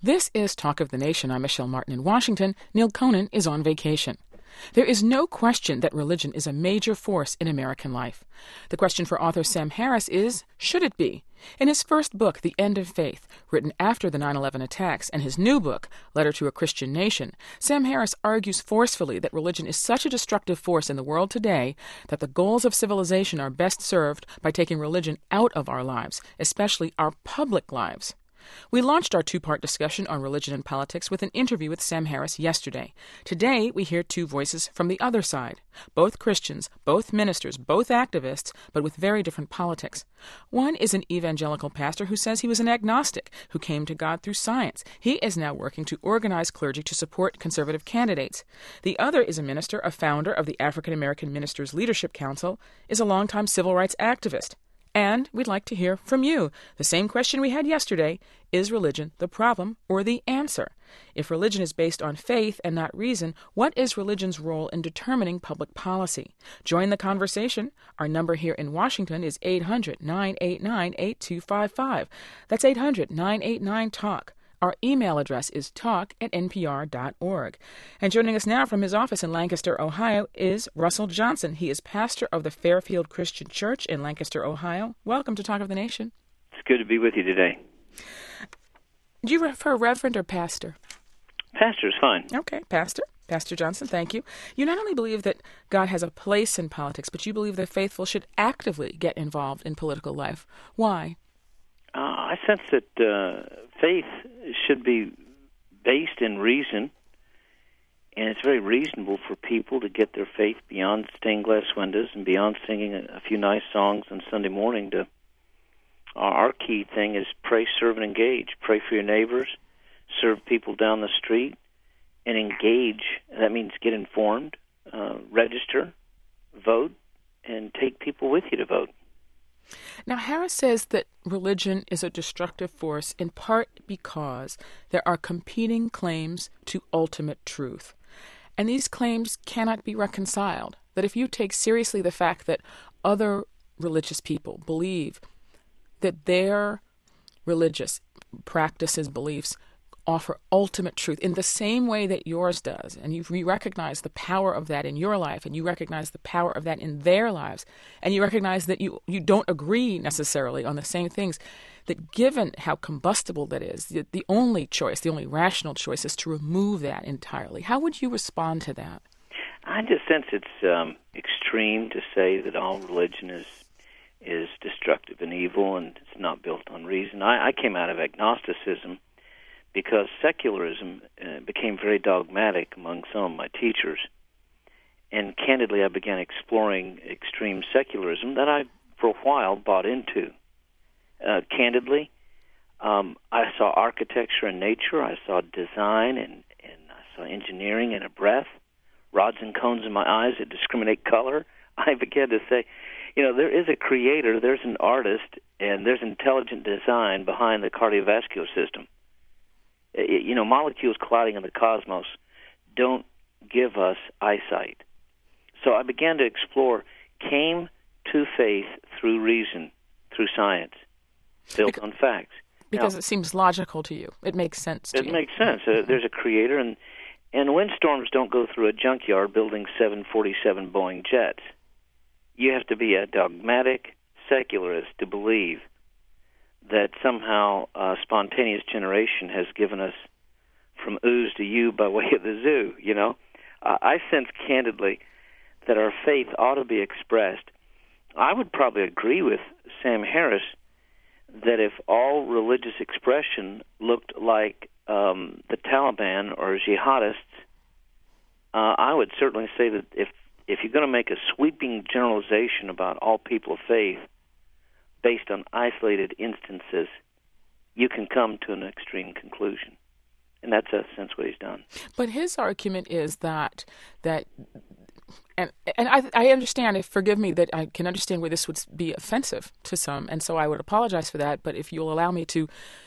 This is Talk of the Nation. I'm Michelle Martin in Washington. Neil Conan is on vacation. There is no question that religion is a major force in American life. The question for author Sam Harris is, should it be? In his first book, The End of Faith, written after the 9/11 attacks, and his new book, Letter to a Christian Nation, Sam Harris argues forcefully that religion is such a destructive force in the world today that the goals of civilization are best served by taking religion out of our lives, especially our public lives. We launched our two-part discussion on religion and politics with an interview with Sam Harris yesterday. Today, we hear two voices from the other side. Both Christians, both ministers, both activists, but with very different politics. One is an evangelical pastor who says he was an agnostic who came to God through science. He is now working to organize clergy to support conservative candidates. The other is a minister, a founder of the African American Ministers Leadership Council, is a longtime civil rights activist. And we'd like to hear from you. The same question we had yesterday, is religion the problem or the answer? If religion is based on faith and not reason, what is religion's role in determining public policy? Join the conversation. Our number here in Washington is 800-989-8255. That's 800-989-TALK. Our email address is talk@npr.org. And joining us now from his office in Lancaster, Ohio, is Russell Johnson. He is pastor of the Fairfield Christian Church in Lancaster, Ohio. Welcome to Talk of the Nation. It's good to be with you today. Do you prefer reverend or pastor? Pastor is fine. Okay, pastor. Pastor Johnson, thank you. You not only believe that God has a place in politics, but you believe the faithful should actively get involved in political life. Why? I sense that faith should be based in reason, and it's very reasonable for people to get their faith beyond stained glass windows and beyond singing a few nice songs on Sunday morning. Our key thing is pray, serve, and engage. Pray for your neighbors, serve people down the street, and engage. That means get informed, register, vote, and take people with you to vote. Now, Harris says that religion is a destructive force in part because there are competing claims to ultimate truth. And these claims cannot be reconciled. That if you take seriously the fact that other religious people believe that their religious practices, beliefs, offer ultimate truth in the same way that yours does, and you recognize the power of that in your life, and you recognize the power of that in their lives, and you recognize that you don't agree necessarily on the same things, that given how combustible that is, the only choice, the only rational choice is to remove that entirely. How would you respond to that? I just sense it's extreme to say that all religion is destructive and evil and it's not built on reason. I came out of agnosticism because secularism became very dogmatic among some of my teachers. And candidly, I began exploring extreme secularism that I, for a while, bought into. Candidly, I saw architecture and nature, I saw design, and I saw engineering and a breath, rods and cones in my eyes that discriminate color. I began to say, there is a creator, there's an artist, and there's intelligent design behind the cardiovascular system. Molecules colliding in the cosmos don't give us eyesight. So I began to explore, came to faith through reason, through science, built on facts. Because it seems logical to you. It makes sense to you. It makes sense. There's a creator, and windstorms don't go through a junkyard building 747 Boeing jets. You have to be a dogmatic secularist to believe that somehow spontaneous generation has given us from ooze to you by way of the zoo, I sense candidly that our faith ought to be expressed. I would probably agree with Sam Harris that if all religious expression looked like the Taliban or jihadists, I would certainly say that if you're going to make a sweeping generalization about all people of faith based on isolated instances, you can come to an extreme conclusion. And that's, in a sense, what he's done. But his argument is that and I understand, forgive me, that I can understand where this would be offensive to some, and so I would apologize for that, but if you'll allow me to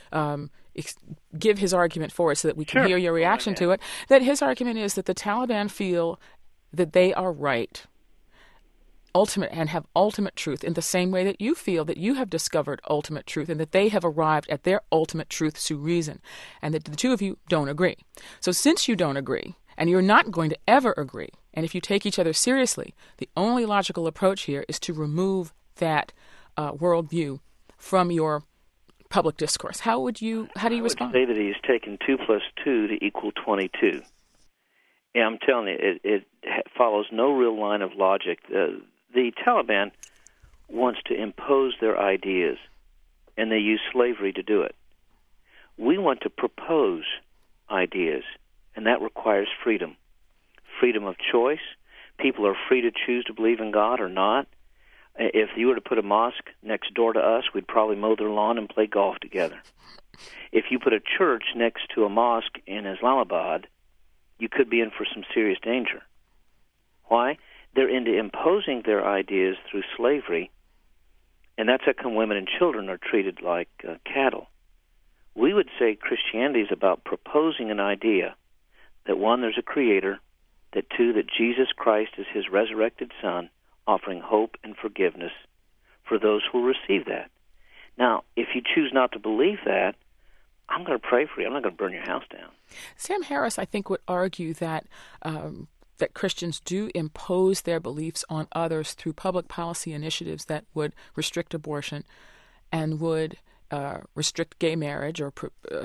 give his argument for it so that we can hear your reaction to it, that his argument is that the Taliban feel that they are right ultimate and have ultimate truth in the same way that you feel that you have discovered ultimate truth and that they have arrived at their ultimate truth through reason, and that the two of you don't agree. So since you don't agree, and you're not going to ever agree, and if you take each other seriously, the only logical approach here is to remove that worldview from your public discourse. How do you respond? I would say that he's taken 2 plus 2 to equal 22. Yeah, I'm telling you, it follows no real line of logic. The Taliban wants to impose their ideas, and they use slavery to do it. We want to propose ideas, and that requires freedom. Freedom of choice. People are free to choose to believe in God or not. If you were to put a mosque next door to us, we'd probably mow their lawn and play golf together. If you put a church next to a mosque in Islamabad, you could be in for some serious danger. Why? They're into imposing their ideas through slavery, and that's how come women and children are treated like cattle. We would say Christianity is about proposing an idea that, one, there's a creator, that, two, that Jesus Christ is his resurrected Son, offering hope and forgiveness for those who will receive that. Now, if you choose not to believe that, I'm going to pray for you. I'm not going to burn your house down. Sam Harris, I think, would argue that that Christians do impose their beliefs on others through public policy initiatives that would restrict abortion and would restrict gay marriage or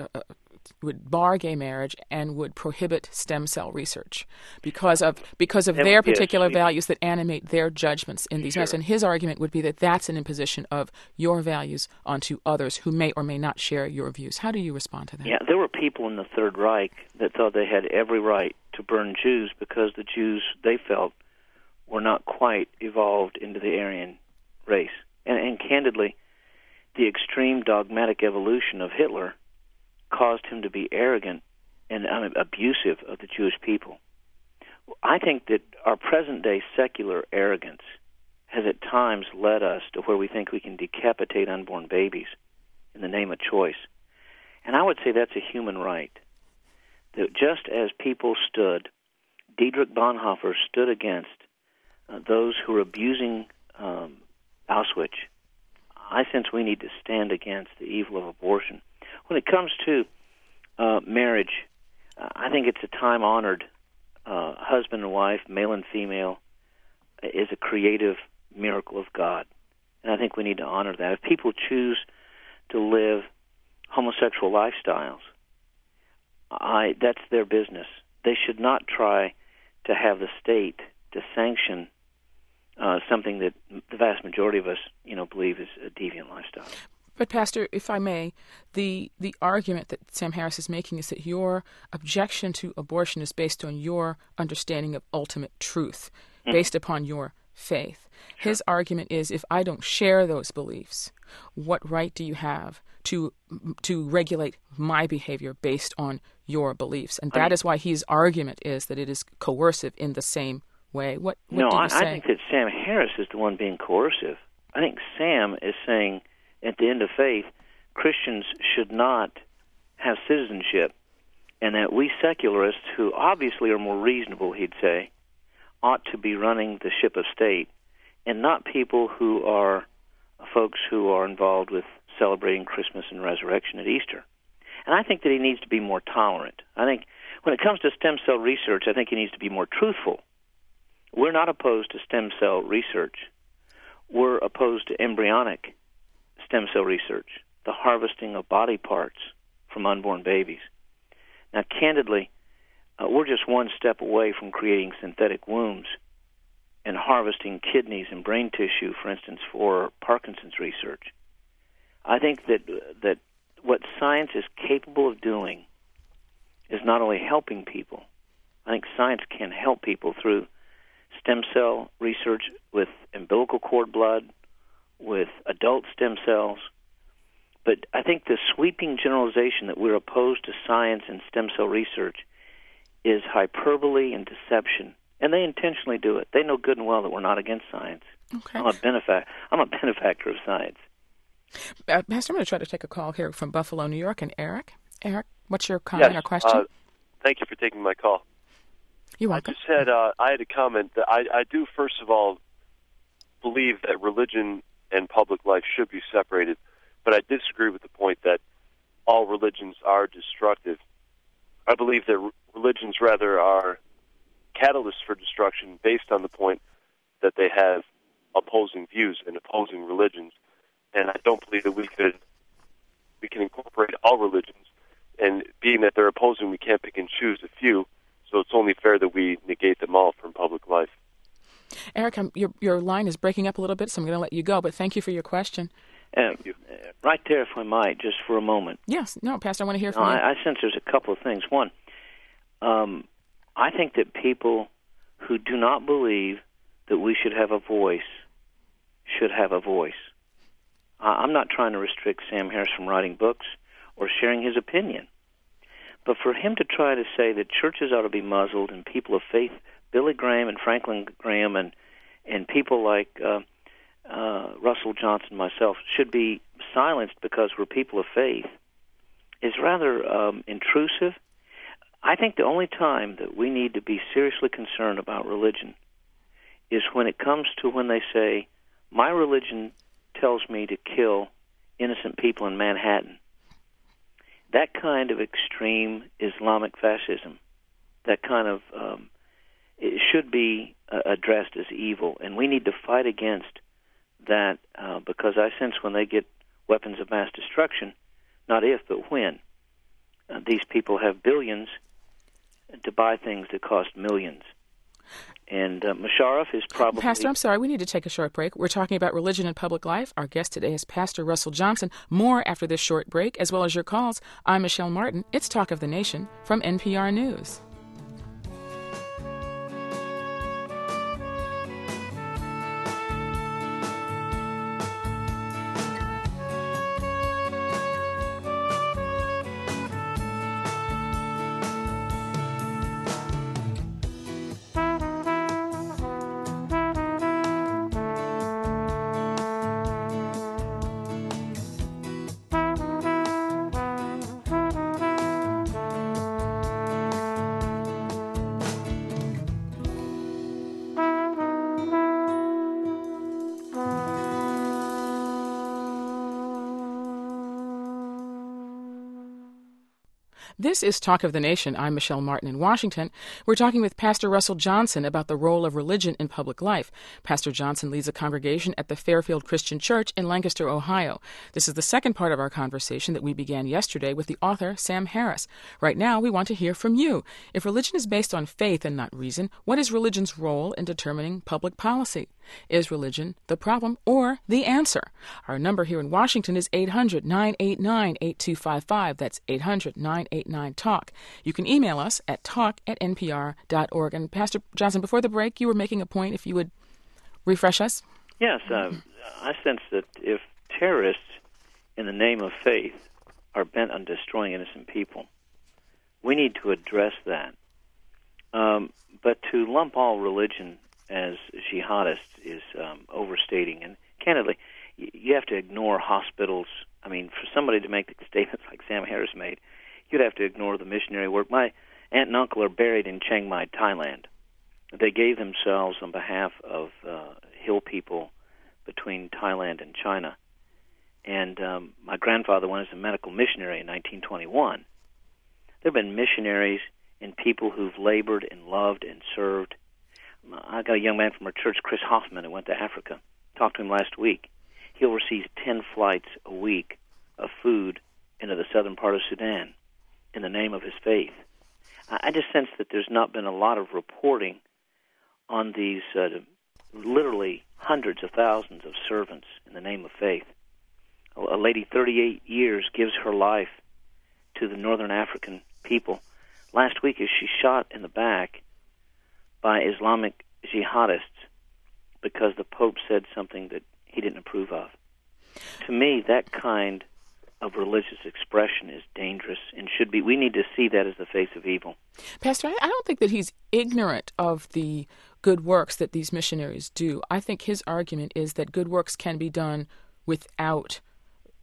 would bar gay marriage and would prohibit stem cell research because of their particular values that animate their judgments in these matters. And his argument would be that that's an imposition of your values onto others who may or may not share your views. How do you respond to that? Yeah, there were people in the Third Reich that thought they had every right to burn Jews because the Jews, they felt, were not quite evolved into the Aryan race. And candidly, the extreme dogmatic evolution of Hitler caused him to be arrogant and abusive of the Jewish people. I think that our present-day secular arrogance has at times led us to where we think we can decapitate unborn babies in the name of choice. And I would say that's a human right. That just as people stood, Dietrich Bonhoeffer stood against those who are abusing Auschwitz, I sense we need to stand against the evil of abortion. When it comes to marriage, I think it's a time-honored husband and wife, male and female, is a creative miracle of God. And I think we need to honor that. If people choose to live homosexual lifestyles, that's their business. They should not try to have the state to sanction something that the vast majority of us, believe is a deviant lifestyle. But, Pastor, if I may, the argument that Sam Harris is making is that your objection to abortion is based on your understanding of ultimate truth, based upon your faith. Sure. His argument is, if I don't share those beliefs, what right do you have to regulate my behavior based on your beliefs? And that is why his argument is that it is coercive in the same way. What do you say? I think that Sam Harris is the one being coercive. I think Sam is saying, at the end of faith, Christians should not have citizenship, and that we secularists, who obviously are more reasonable, he'd say, ought to be running the ship of state, and not people who are folks who are involved with celebrating Christmas and resurrection at Easter. And I think that he needs to be more tolerant. I think when it comes to stem cell research, I think he needs to be more truthful. We're not opposed to stem cell research. We're opposed to embryonic stem cell research, the harvesting of body parts from unborn babies. Now, candidly, we're just one step away from creating synthetic wombs and harvesting kidneys and brain tissue, for instance, for Parkinson's research. I think that what science is capable of doing is not only helping people. I think science can help people through stem cell research with umbilical cord blood, with adult stem cells. But I think the sweeping generalization that we're opposed to science and stem cell research is hyperbole and deception. And they intentionally do it. They know good and well that we're not against science. Okay. I'm a benefactor of science. Pastor, I'm going to try to take a call here from Buffalo, New York. And Eric, what's your comment or question? Thank you for taking my call. You're welcome. I just had I had a comment that I do, first of all, believe that religion and public life should be separated, but I disagree with the point that all religions are destructive. I believe that religions rather are catalysts for destruction based on the point that they have opposing views and opposing religions. And I don't believe that we can incorporate all religions. And being that they're opposing, we can't pick and choose a few, so it's only fair that we negate them all from public life. Eric, your line is breaking up a little bit, so I'm going to let you go, but thank you for your question. Right there, if I might, just for a moment. Yes. No, Pastor, I want to hear from you. I sense there's a couple of things. One, I think that people who do not believe that we should have a voice should have a voice. I'm not trying to restrict Sam Harris from writing books or sharing his opinion. But for him to try to say that churches ought to be muzzled and people of faith, Billy Graham and Franklin Graham and people like Russell Johnson, myself, should be silenced because we're people of faith, is rather intrusive. I think the only time that we need to be seriously concerned about religion is when it comes to when they say, my religion tells me to kill innocent people in Manhattan. That kind of extreme Islamic fascism, that kind of, it should be addressed as evil, and we need to fight against that because I sense when they get weapons of mass destruction, not if, but when, these people have billions to buy things that cost millions. And Musharraf is probably... Pastor, I'm sorry, we need to take a short break. We're talking about religion and public life. Our guest today is Pastor Russell Johnson. More after this short break, as well as your calls. I'm Michelle Martin. It's Talk of the Nation from NPR News. This is Talk of the Nation. I'm Michelle Martin in Washington. We're talking with Pastor Russell Johnson about the role of religion in public life. Pastor Johnson leads a congregation at the Fairfield Christian Church in Lancaster, Ohio. This is the second part of our conversation that we began yesterday with the author, Sam Harris. Right now, we want to hear from you. If religion is based on faith and not reason, what is religion's role in determining public policy? Is religion the problem or the answer? Our number here in Washington is 800-989-8255. That's 800-989-TALK. You can email us at talk@npr.org. And Pastor Johnson, before the break, you were making a point. If you would refresh us. Yes, I sense that if terrorists in the name of faith are bent on destroying innocent people, we need to address that. But to lump all religion as jihadists is overstating. And candidly, you have to ignore hospitals. I mean, for somebody to make statements like Sam Harris made, you'd have to ignore the missionary work. My aunt and uncle are buried in Chiang Mai, Thailand. They gave themselves on behalf of hill people between Thailand and China. And my grandfather went as a medical missionary in 1921. There have been missionaries and people who've labored and loved and served. I got a young man from our church, Chris Hoffman, who went to Africa. Talked to him last week. He'll receive 10 flights a week of food into the southern part of Sudan in the name of his faith. I just sense that there's not been a lot of reporting on these literally hundreds of thousands of servants in the name of faith. A lady, 38 years, gives her life to the northern African people. Last week, as she shot in the back by Islamic jihadists because the Pope said something that he didn't approve of. To me, that kind of religious expression is dangerous and should be. We need to see that as the face of evil. Pastor, I don't think that he's ignorant of the good works that these missionaries do. I think his argument is that good works can be done without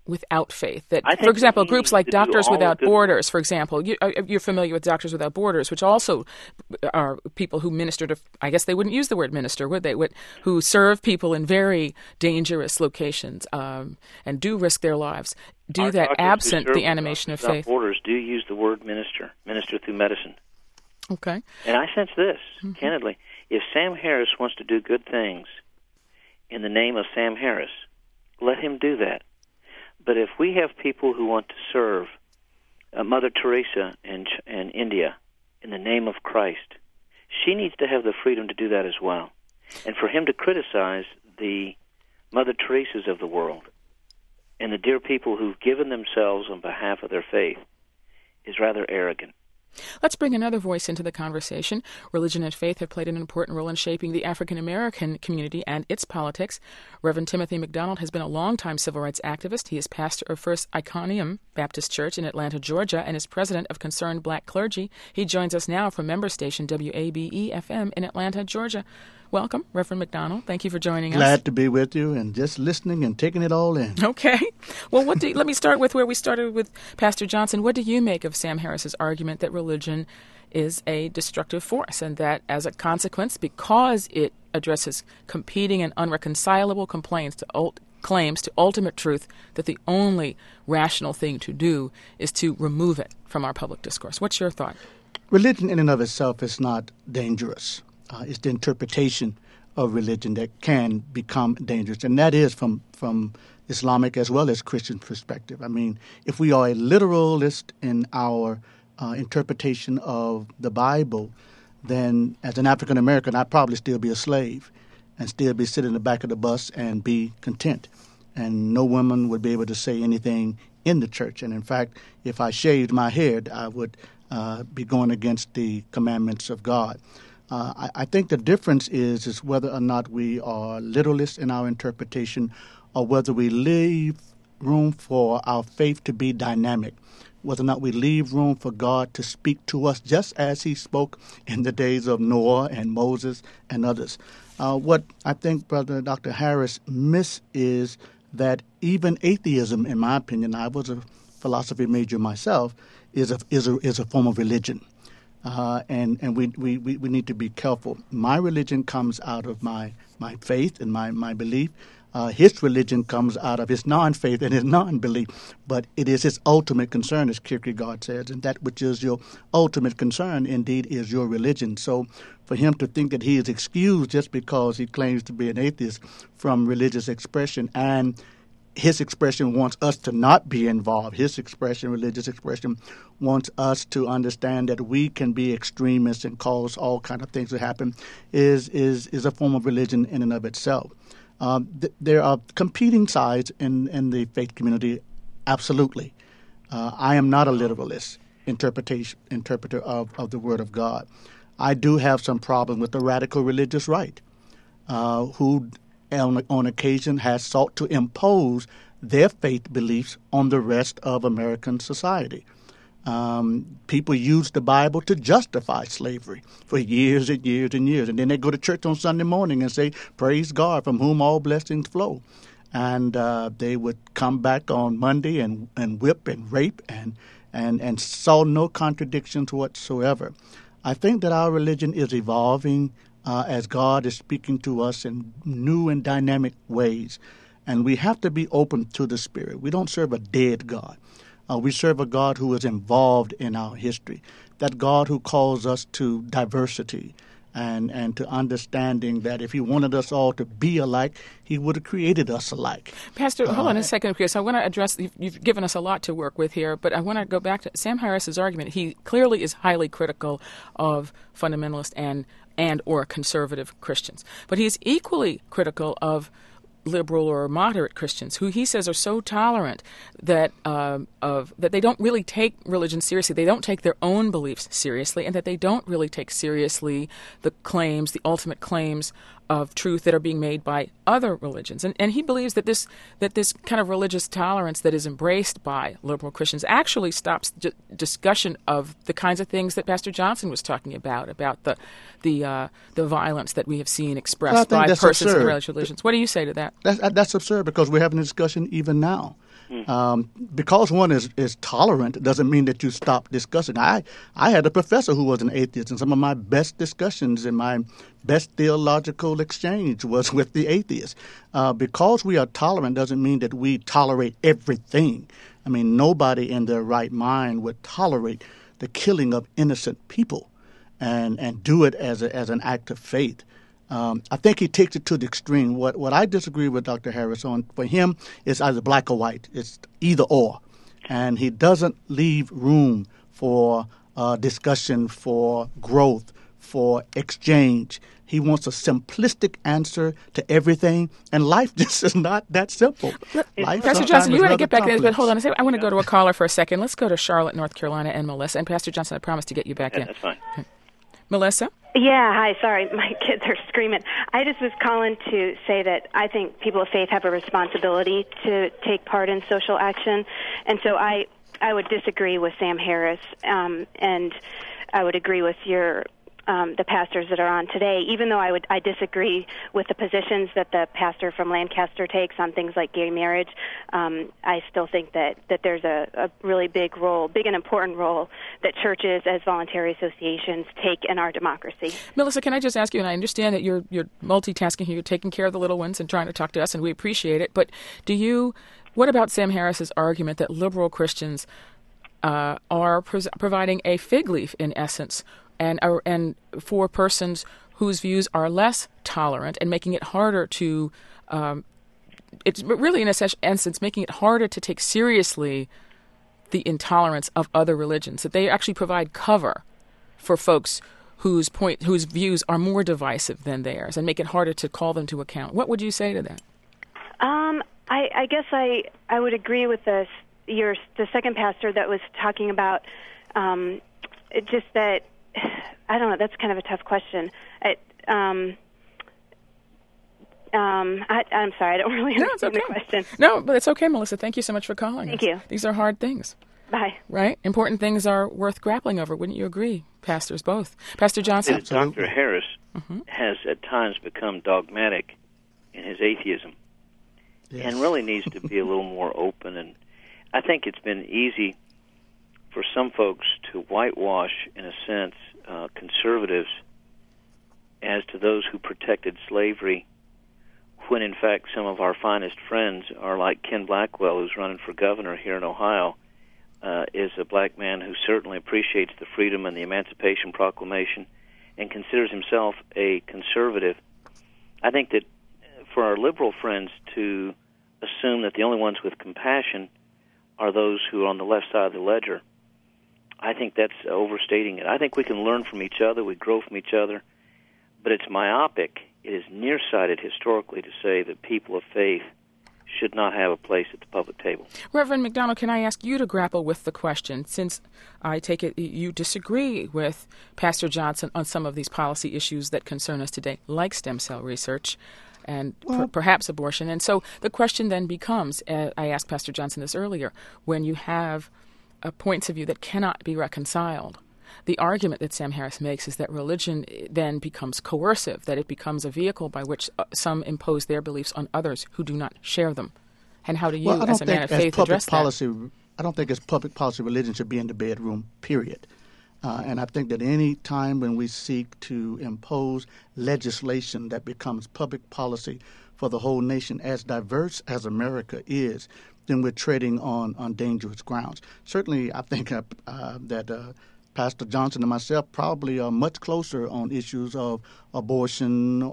without faith. That, I think for example, he groups needs like to do Doctors all Without the- Borders, for example. You're familiar with Doctors Without Borders, which also are people who minister to, I guess they wouldn't use the word minister, would they? Who serve people in very dangerous locations and do risk their lives. Do Our that doctors who absent serve the with animation of Doctors Without faith. Borders do use the word minister through medicine. Okay. And I sense this, candidly. If Sam Harris wants to do good things in the name of Sam Harris, let him do that. But if we have people who want to serve Mother Teresa in India in the name of Christ, she needs to have the freedom to do that as well. And for him to criticize the Mother Teresas of the world and the dear people who've given themselves on behalf of their faith is rather arrogant. Let's bring another voice into the conversation. Religion and faith have played an important role in shaping the African-American community and its politics. Reverend Timothy McDonald has been a longtime civil rights activist. He is pastor of First Iconium Baptist Church in Atlanta, Georgia, and is president of Concerned Black Clergy. He joins us now from member station WABE-FM in Atlanta, Georgia. Welcome, Reverend McDonald. Thank you for joining us. Glad to be with you and just listening and taking it all in. Okay. Well, let me start with where we started with Pastor Johnson. What do you make of Sam Harris's argument that religion is a destructive force and that as a consequence, because it addresses competing and unreconcilable claims to ultimate truth, that the only rational thing to do is to remove it from our public discourse? What's your thought? Religion in and of itself is not dangerous. It's the interpretation of religion that can become dangerous, and that is from Islamic as well as Christian perspective. I mean, if we are a literalist in our interpretation of the Bible, then as an African American, I'd probably still be a slave and still be sitting in the back of the bus and be content. And no woman would be able to say anything in the church. And in fact, if I shaved my head, I would be going against the commandments of God. I think the difference is whether or not we are literalists in our interpretation or whether we leave room for our faith to be dynamic, whether or not we leave room for God to speak to us just as he spoke in the days of Noah and Moses and others. What I think Brother Dr. Harris missed is that even atheism, in my opinion, I was a philosophy major myself, is a form of religion. And we need to be careful. My religion comes out of my faith and my belief. His religion comes out of his non-faith and his non-belief. But it is his ultimate concern, as Kierkegaard says, and that which is your ultimate concern, indeed, is your religion. So for him to think that he is excused just because he claims to be an atheist from religious expression, and his expression wants us to not be involved. His expression, religious expression, wants us to understand that we can be extremists and cause all kinds of things to happen, is a form of religion in and of itself. There are competing sides in the faith community, absolutely. I am not a literalist interpreter of the Word of God. I do have some problem with the radical religious right, who on occasion has sought to impose their faith beliefs on the rest of American society. People use the Bible to justify slavery for years and years and years. And then they go to church on Sunday morning and say, praise God, from whom all blessings flow. And they would come back on Monday and whip and rape and saw no contradictions whatsoever. I think that our religion is evolving as God is speaking to us in new and dynamic ways. And we have to be open to the Spirit. We don't serve a dead God. We serve a God who is involved in our history, that God who calls us to diversity and to understanding that if he wanted us all to be alike, he would have created us alike. Pastor, hold on a second, Chris. I want to address, you've given us a lot to work with here, but I want to go back to Sam Harris's argument. He clearly is highly critical of fundamentalist and or conservative Christians, but he is equally critical of liberal or moderate Christians who he says are so tolerant that that they don't really take religion seriously. They don't take their own beliefs seriously, and that they don't really take seriously the ultimate claims of truth that are being made by other religions. And he believes that this kind of religious tolerance that is embraced by liberal Christians actually stops discussion of the kinds of things that Pastor Johnson was talking about the violence that we have seen expressed by persons in religious religions. What do you say to that? That's absurd, because we're having a discussion even now. Because one is tolerant doesn't mean that you stop discussing. I had a professor who was an atheist, and some of my best discussions and my best theological exchange was with the atheist. Because we are tolerant doesn't mean that we tolerate everything. I mean, nobody in their right mind would tolerate the killing of innocent people and do it as an act of faith. I think he takes it to the extreme. What I disagree with Dr. Harris on, for him, is either black or white. It's either or. And he doesn't leave room for discussion, for growth, for exchange. He wants a simplistic answer to everything, and life just is not that simple. Pastor Johnson, you want to get back in, but hold on a second. I want to go to a caller for a second. Let's go to Charlotte, North Carolina, and Melissa. And Pastor Johnson, I promise to get you back in. That's fine. Okay. Melissa? Yeah, hi, sorry, my kids are screaming. I just was calling to say that I think people of faith have a responsibility to take part in social action, and so I would disagree with Sam Harris, and I would agree with the pastors that are on today, even though I disagree with the positions that the pastor from Lancaster takes on things like gay marriage. I still think that there's a really big and important role that churches as voluntary associations take in our democracy. Melissa, can I just ask you, and I understand that you're multitasking here, you're taking care of the little ones and trying to talk to us, and we appreciate it, but what about Sam Harris's argument that liberal Christians are providing a fig leaf, in essence, and for persons whose views are less tolerant, and making it harder to, it's really in essence making it harder to take seriously the intolerance of other religions, that they actually provide cover for folks whose views are more divisive than theirs, and make it harder to call them to account. What would you say to that? I guess I would agree with the second pastor that was talking about just that. I don't know. That's kind of a tough question. I'm sorry. I don't really understand the question. No, but it's okay, Melissa. Thank you so much for calling. Thank you. These are hard things. Bye. Right? Important things are worth grappling over. Wouldn't you agree, pastors both? Pastor Johnson? Dr. Harris has at times become dogmatic in his atheism, and really needs to be a little more open. And I think it's been easy for some folks to whitewash, in a sense, conservatives as to those who protected slavery, when in fact some of our finest friends are like Ken Blackwell, who's running for governor here in Ohio, is a black man who certainly appreciates the freedom and the Emancipation Proclamation and considers himself a conservative. I think that for our liberal friends to assume that the only ones with compassion are those who are on the left side of the ledger, I think that's overstating it. I think we can learn from each other, we grow from each other, but it's myopic. It is nearsighted historically to say that people of faith should not have a place at the public table. Reverend McDonald, can I ask you to grapple with the question, since I take it you disagree with Pastor Johnson on some of these policy issues that concern us today, like stem cell research and perhaps abortion. And so the question then becomes, I asked Pastor Johnson this earlier, when you have points of view that cannot be reconciled, the argument that Sam Harris makes is that religion then becomes coercive, that it becomes a vehicle by which some impose their beliefs on others who do not share them. And how do you, as a man of faith, address that? I don't think as public policy religion should be in the bedroom, period. And I think that any time when we seek to impose legislation that becomes public policy for the whole nation, as diverse as America is, then we're treading on dangerous grounds. Certainly, I think that Pastor Johnson and myself probably are much closer on issues of abortion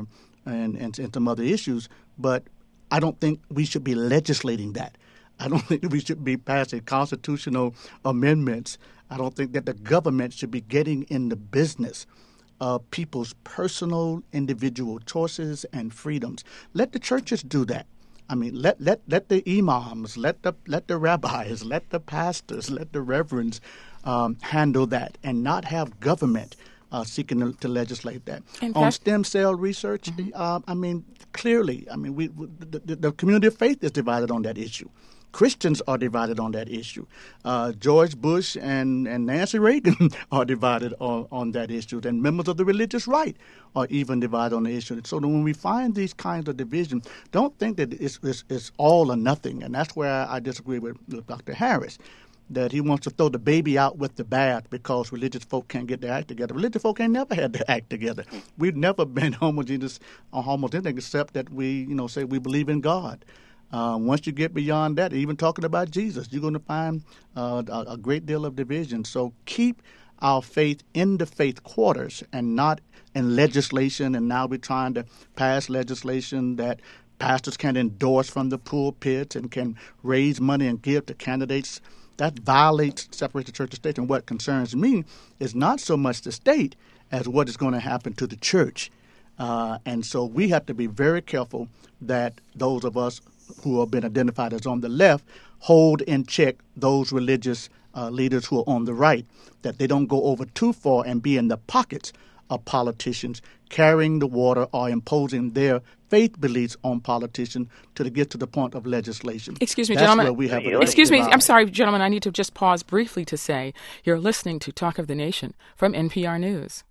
and some other issues, but I don't think we should be legislating that. I don't think we should be passing constitutional amendments. I don't think that the government should be getting in the business of people's personal individual choices and freedoms. Let the churches do that. I mean, let the imams, let the rabbis, let the pastors, let the reverends handle that, and not have government seeking to legislate that. On stem cell research, I mean, clearly, I mean, the community of faith is divided on that issue. Christians are divided on that issue. George Bush and Nancy Reagan are divided on that issue. And members of the religious right are even divided on the issue. So when we find these kinds of division, don't think that it's all or nothing. And that's where I disagree with Dr. Harris, that he wants to throw the baby out with the bath because religious folk can't get their act together. Religious folk ain't never had their act together. We've never been homogeneous or anything except that we, say we believe in God. Once you get beyond that, even talking about Jesus, you're going to find a great deal of division. So keep our faith in the faith quarters and not in legislation. And now we're trying to pass legislation that pastors can endorse from the pulpit and can raise money and give to candidates. That violates, separates the church and state. And what concerns me is not so much the state as what is going to happen to the church. And so we have to be very careful that those of us who have been identified as on the left hold in check those religious leaders who are on the right, that they don't go over too far and be in the pockets of politicians carrying the water or imposing their faith beliefs on politicians to get to the point of legislation. Excuse me, That's gentlemen. where we have Excuse me. I'm sorry, gentlemen. I need to just pause briefly to say you're listening to Talk of the Nation from NPR News.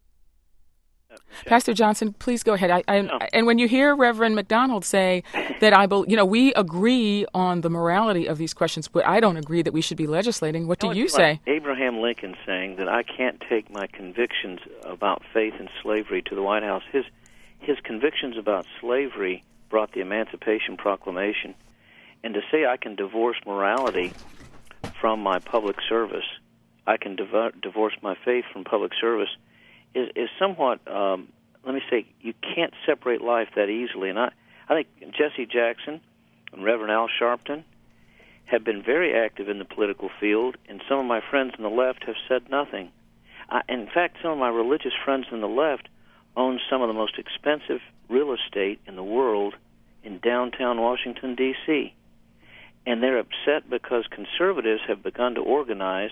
Pastor Johnson, please go ahead. And when you hear Reverend McDonald say that we agree on the morality of these questions, but I don't agree that we should be legislating, what do you say? Abraham Lincoln saying that I can't take my convictions about faith and slavery to the White House. His convictions about slavery brought the Emancipation Proclamation. And to say I can divorce morality from my public service, I can divorce my faith from public service, is somewhat, let me say, you can't separate life that easily. And I think Jesse Jackson and Reverend Al Sharpton have been very active in the political field, and some of my friends on the left have said nothing. In fact, some of my religious friends on the left own some of the most expensive real estate in the world in downtown Washington, D.C. And they're upset because conservatives have begun to organize.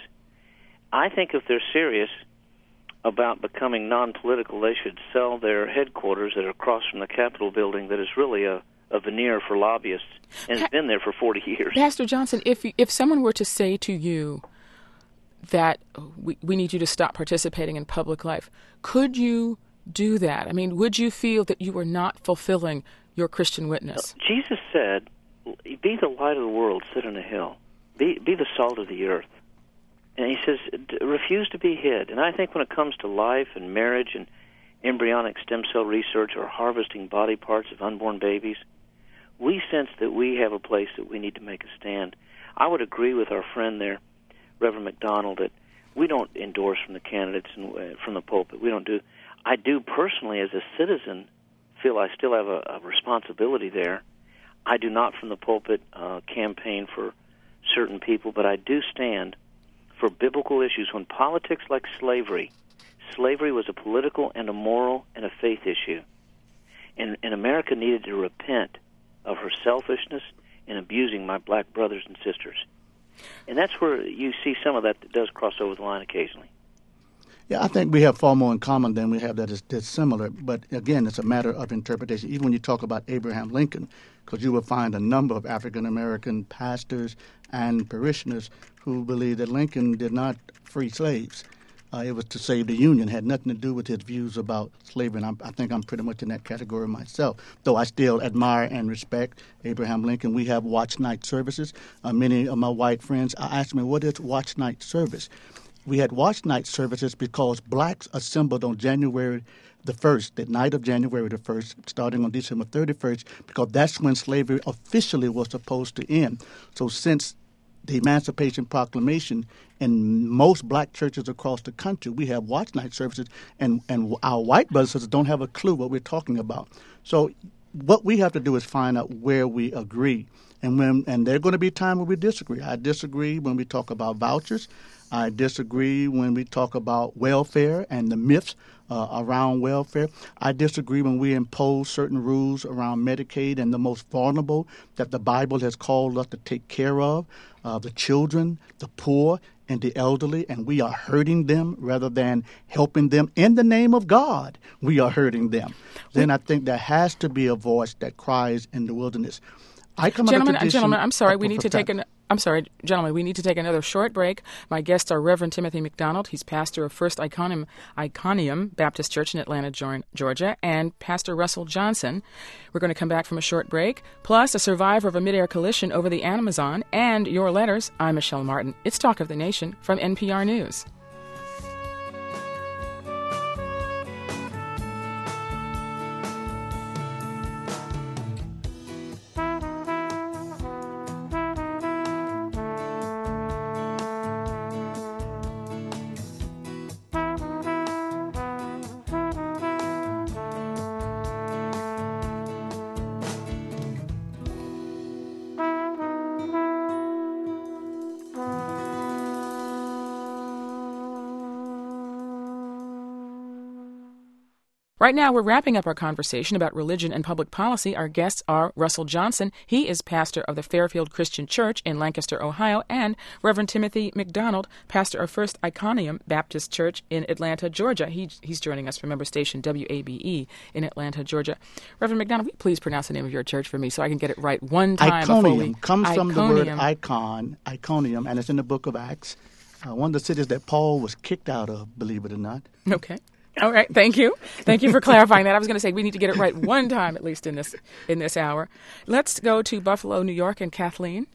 I think if they're serious about becoming non-political, they should sell their headquarters that are across from the Capitol building that is really a veneer for lobbyists, and it's been there for 40 years. Pastor Johnson, if someone were to say to you that we need you to stop participating in public life, could you do that? I mean, would you feel that you were not fulfilling your Christian witness? Jesus said, be the light of the world, sit on a hill. Be the salt of the earth. And he says, refuse to be hid. And I think when it comes to life and marriage and embryonic stem cell research or harvesting body parts of unborn babies, we sense that we have a place that we need to make a stand. I would agree with our friend there, Reverend McDonald, that we don't endorse from the candidates and from the pulpit. We don't do. I do personally, as a citizen, feel I still have a responsibility there. I do not from the pulpit campaign for certain people, but I do stand for biblical issues. When politics like slavery was a political and a moral and a faith issue. And America needed to repent of her selfishness in abusing my black brothers and sisters. And that's where you see some of that does cross over the line occasionally. Yeah, I think we have far more in common than we have that's similar. But again, it's a matter of interpretation. Even when you talk about Abraham Lincoln, because you will find a number of African-American pastors and parishioners who believe that Lincoln did not free slaves. It was to save the Union. It had nothing to do with his views about slavery. And I think I'm pretty much in that category myself, though I still admire and respect Abraham Lincoln. We have watch night services. Many of my white friends asked me, what is watch night service? We had watch night services because blacks assembled on January the 1st, the night of January the 1st, starting on December 31st, because that's when slavery officially was supposed to end. So since the Emancipation Proclamation, in most black churches across the country, we have watch night services, and our white brothers and sisters don't have a clue what we're talking about. So what we have to do is find out where we agree. And there are going to be times when we disagree. I disagree when we talk about vouchers. I disagree when we talk about welfare and the myths around welfare. I disagree when we impose certain rules around Medicaid and the most vulnerable that the Bible has called us to take care of, the children, the poor, and the elderly, and we are hurting them rather than helping them. In the name of God, we are hurting them. Then I think there has to be a voice that cries in the wilderness. Gentlemen, I'm sorry. We need to take gentlemen, we need to take another short break. My guests are Reverend Timothy McDonald. He's pastor of First Iconium Baptist Church in Atlanta, Georgia, and Pastor Russell Johnson. We're going to come back from a short break, plus a survivor of a mid-air collision over the Amazon, and your letters. I'm Michelle Martin. It's Talk of the Nation from NPR News. Right now, we're wrapping up our conversation about religion and public policy. Our guests are Russell Johnson. He is pastor of the Fairfield Christian Church in Lancaster, Ohio, and Reverend Timothy McDonald, pastor of First Iconium Baptist Church in Atlanta, Georgia. He's joining us from member station WABE in Atlanta, Georgia. Reverend McDonald, will you please pronounce the name of your church for me so I can get it right one time? Iconium comes from the word Iconium, and it's in the book of Acts. One of the cities that Paul was kicked out of, believe it or not. Okay. All right, thank you. Thank you for clarifying that. I was going to say we need to get it right one time at least in this hour. Let's go to Buffalo, New York, and Kathleen.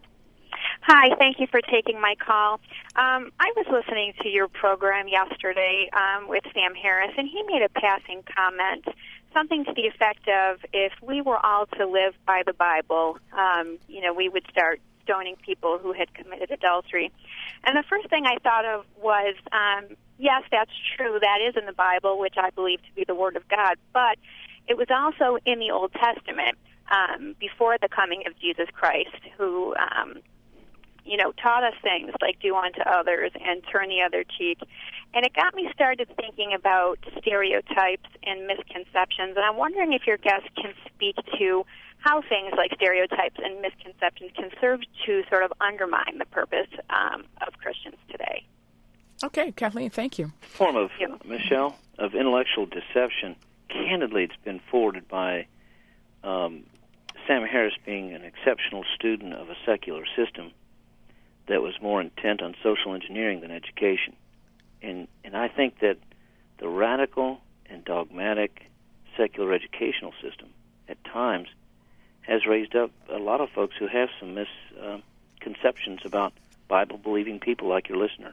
Hi, thank you for taking my call. I was listening to your program yesterday with Sam Harris, and he made a passing comment, something to the effect of, if we were all to live by the Bible, we would start stoning people who had committed adultery. And the first thing I thought of was, yes, that's true. That is in the Bible, which I believe to be the Word of God. But it was also in the Old Testament before the coming of Jesus Christ, who, taught us things like do unto others and turn the other cheek. And it got me started thinking about stereotypes and misconceptions. And I'm wondering if your guest can speak to how things like stereotypes and misconceptions can serve to sort of undermine the purpose of Christians today. Okay, Kathleen, thank you. Form of, Michelle, of intellectual deception. Candidly, it's been forwarded by Sam Harris being an exceptional student of a secular system that was more intent on social engineering than education. And I think that the radical and dogmatic secular educational system at times has raised up a lot of folks who have some misconceptions about Bible-believing people like your listener.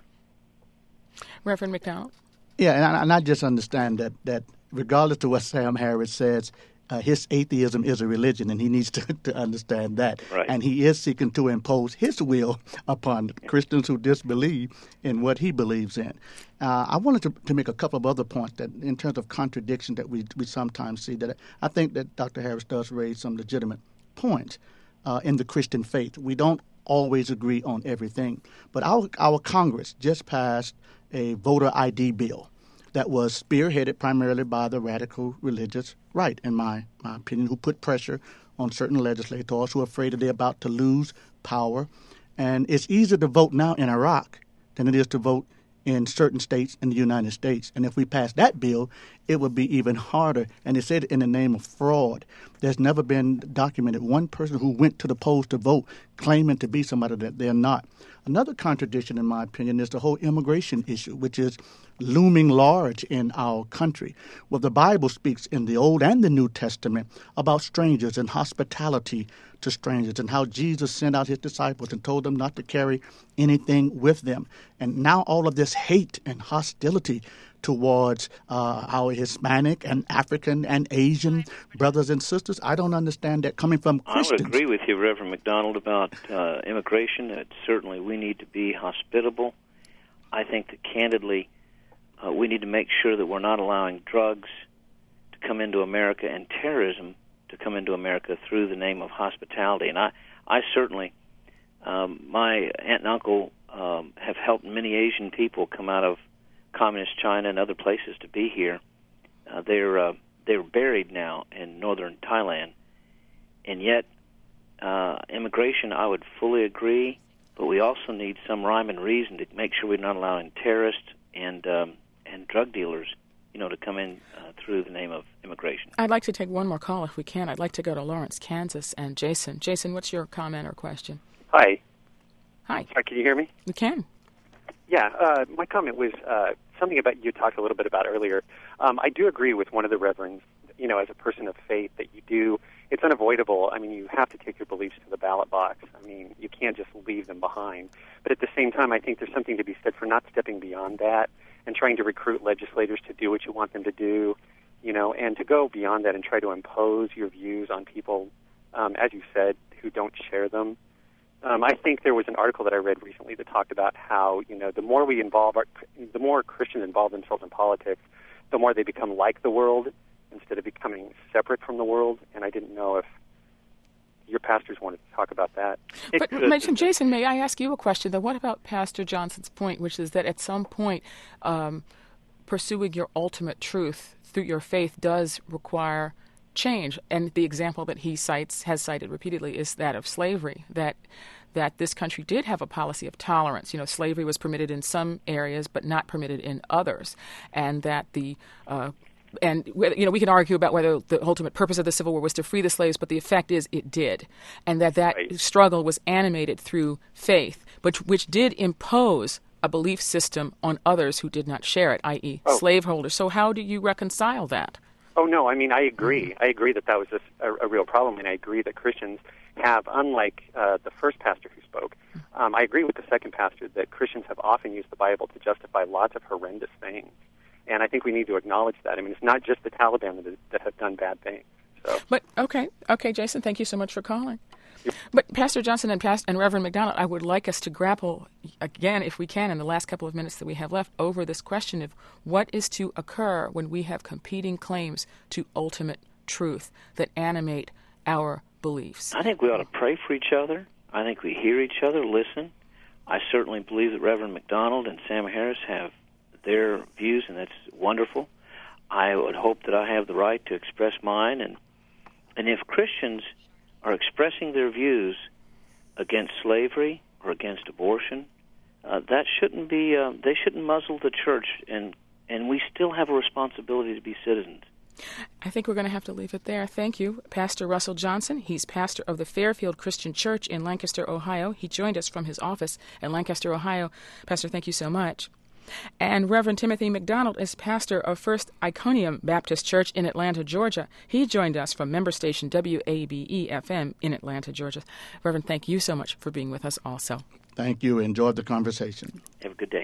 Reverend McDonald? Yeah, and I just understand that regardless of what Sam Harris says, his atheism is a religion, and he needs to understand that. Right. And he is seeking to impose his will upon Christians who disbelieve in what he believes in. I wanted to make a couple of other points that, in terms of contradiction that we sometimes see, that I think that Dr. Harris does raise some legitimate points in the Christian faith. We don't always agree on everything, but our Congress just passed a voter ID bill that was spearheaded primarily by the radical religious right, in my opinion, who put pressure on certain legislators who are afraid that they're about to lose power. And it's easier to vote now in Iraq than it is to vote in certain states in the United States. And if we pass that bill, it would be even harder. And they said in the name of fraud. There's never been documented one person who went to the polls to vote claiming to be somebody that they're not. Another contradiction, in my opinion, is the whole immigration issue, which is looming large in our country. Well, the Bible speaks in the Old and the New Testament about strangers and hospitality to strangers, and how Jesus sent out his disciples and told them not to carry anything with them. And now all of this hate and hostility towards our Hispanic and African and Asian brothers and sisters, I don't understand that coming from Christians. I would agree with you, Reverend McDonald, about immigration. Certainly we need to be hospitable. I think that candidly we need to make sure that we're not allowing drugs to come into America and terrorism to come into America through the name of hospitality. And I certainly, my aunt and uncle have helped many Asian people come out of communist China and other places to be here. They're buried now in northern Thailand. And yet, immigration, I would fully agree, but we also need some rhyme and reason to make sure we're not allowing terrorists and drug dealers to come in through the name of immigration. I'd like to take one more call if we can. I'd like to go to Lawrence, Kansas, and Jason. Jason, what's your comment or question? Hi. Hi. Can you hear me? We can. Yeah, my comment was something about you talked a little bit about earlier. I do agree with one of the reverends, as a person of faith, that it's unavoidable. I mean, you have to take your beliefs to the ballot box. I mean, you can't just leave them behind. But at the same time, I think there's something to be said for not stepping beyond that and trying to recruit legislators to do what you want them to do, and to go beyond that and try to impose your views on people, as you said, who don't share them. I think there was an article that I read recently that talked about how, the more Christians involve themselves in politics, the more they become like the world instead of becoming separate from the world. And I didn't know if your pastors wanted to talk about that. But Jason, may I ask you a question, though? What about Pastor Johnson's point, which is that at some point pursuing your ultimate truth through your faith does require change? And the example that he has cited repeatedly is that of slavery, that this country did have a policy of tolerance. Slavery was permitted in some areas but not permitted in others, and that we can argue about whether the ultimate purpose of the Civil War was to free the slaves, but the effect is it did, and that right. struggle was animated through faith, but which did impose a belief system on others who did not share it, i.e. slaveholders. So how do you reconcile that? Oh, no, I mean, I agree. I agree that was a real problem, and I agree that Christians have, unlike the first pastor who spoke, I agree with the second pastor that Christians have often used the Bible to justify lots of horrendous things. And I think we need to acknowledge that. I mean, it's not just the Taliban that have done bad things. So. But, okay, Jason, thank you so much for calling. But Pastor Johnson and Reverend McDonald, I would like us to grapple again, if we can, in the last couple of minutes that we have left, over this question of what is to occur when we have competing claims to ultimate truth that animate our beliefs. I think we ought to pray for each other. I think we hear each other, listen. I certainly believe that Reverend McDonald and Sam Harris have their views, and that's wonderful. I would hope that I have the right to express mine, and if Christians are expressing their views against slavery or against abortion, that shouldn't be. They shouldn't muzzle the church, and we still have a responsibility to be citizens. I think we're going to have to leave it there. Thank you, Pastor Russell Johnson. He's pastor of the Fairfield Christian Church in Lancaster, Ohio. He joined us from his office in Lancaster, Ohio. Pastor, thank you so much. And Reverend Timothy McDonald is pastor of First Iconium Baptist Church in Atlanta, Georgia. He joined us from member station WABE-FM in Atlanta, Georgia. Reverend, thank you so much for being with us also. Thank you. Enjoyed the conversation. Have a good day.